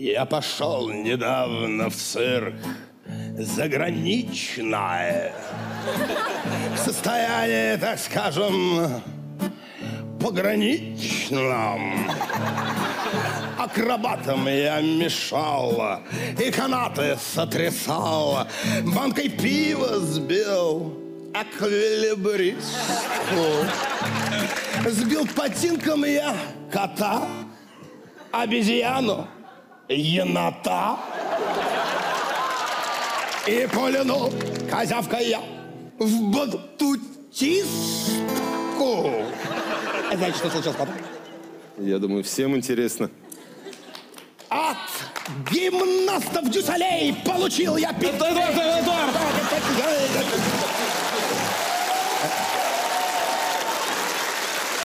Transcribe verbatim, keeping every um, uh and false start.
Я пошел недавно в цирк заграничное. В состоянии, так скажем, пограничном. Акробатом я мешал и канаты сотрясал, банкой пива сбил эквилибристку. Сбил ботинком я кота, обезьяну, енота. И полюнул козявка я в батутистку. А знаете, что случилось потом? Я думаю, всем интересно. От гимнастов Дюсалей получил я... Эдуард, Эдуард!